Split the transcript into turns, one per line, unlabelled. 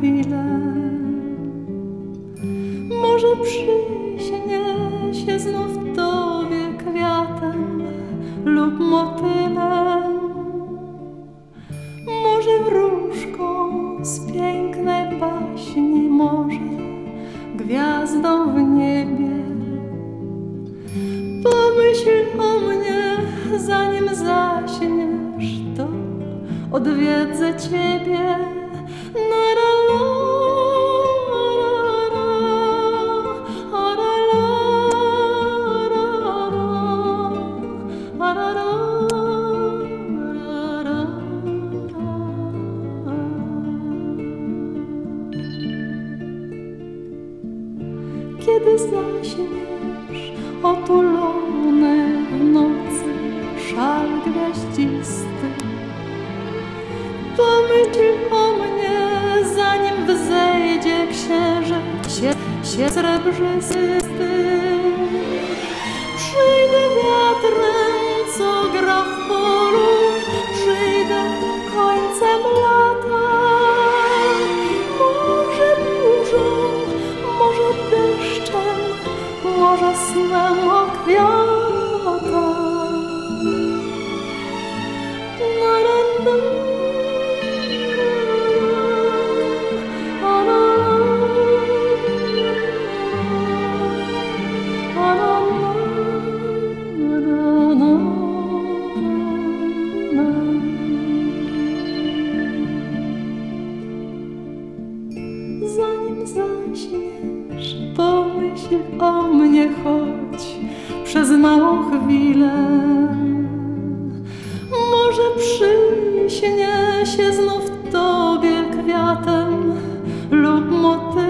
chwilę. Może przyśnie się znów tobie kwiatem lub motylem, może wróżką z pięknej baśni, może gwiazdą w niebie. Pomyśl o mnie, zanim zaśniesz, to odwiedzę ciebie. Kiedy zaśniesz otulony w nocy szal gwiaździsty, pomyśl o mnie, zanim wzejdzie księżyc się srebrzysty. Przyjdę wiatrem, co gra w polu, przyjdę końcem lata. Może burzą, może deszczem, może snem o kwiatach. Zanim zaśniesz, pomyśl o mnie choć przez małą chwilę. Może przyśnie się znów tobie kwiatem lub motylem.